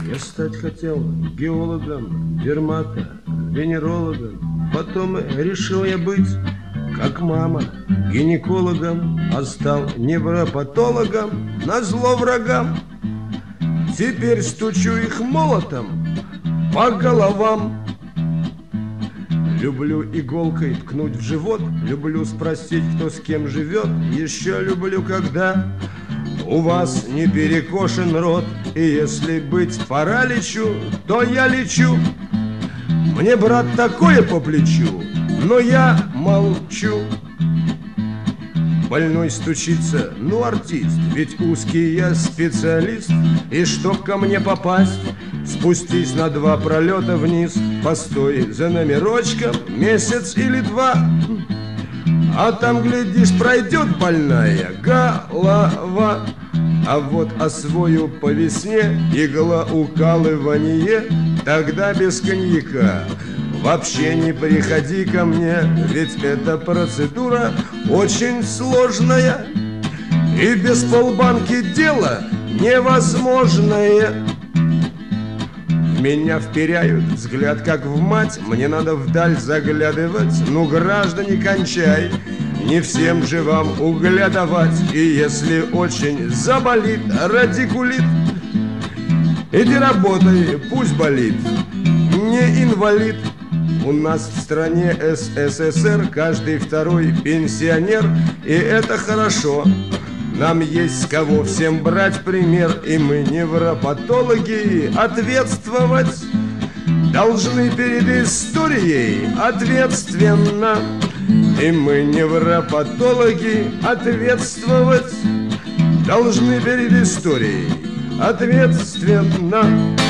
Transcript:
Я стать хотел геологом, дермато-венерологом. Потом решил я быть, как мама, гинекологом, а стал невропатологом назло врагам. Теперь стучу их молотом по головам. Люблю иголкой ткнуть в живот, люблю спросить, кто с кем живет. Еще люблю, когда у вас не перекошен рот. И если быть параличу, то я лечу. Мне, брат, такое по плечу, но я молчу. Больной стучится, ну артист, ведь узкий я специалист. И чтоб ко мне попасть, спустись на 2 пролета вниз. Постой за номерочком месяц или 2, а там, глядишь, пройдет больная голова. А вот освою по весне иглоукалывание, тогда без коньяка вообще не приходи ко мне, ведь эта процедура очень сложная, и без полбанки дело невозможное. В меня вперяют взгляд, как в мать, мне надо вдаль заглядывать. Ну, граждане, кончай, не всем же вам угля давать. И если очень заболит радикулит, иди работай, пусть болит, не инвалид. У нас в стране СССР каждый второй пенсионер, и это хорошо. Нам есть с кого всем брать пример, и мы, невропатологи, ответствовать должны перед историей ответственно. И мы, невропатологи, ответствовать должны перед историей ответственно.